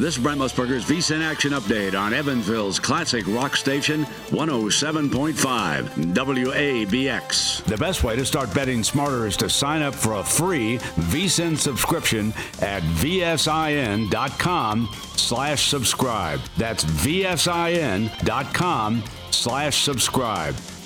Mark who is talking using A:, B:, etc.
A: This is Brent Musburger's VSIN Action Update on Evansville's classic rock station, 107.5 WABX.
B: The best way to start betting smarter is to sign up for a free VSIN subscription at vsin.com/subscribe. That's vsin.com/subscribe.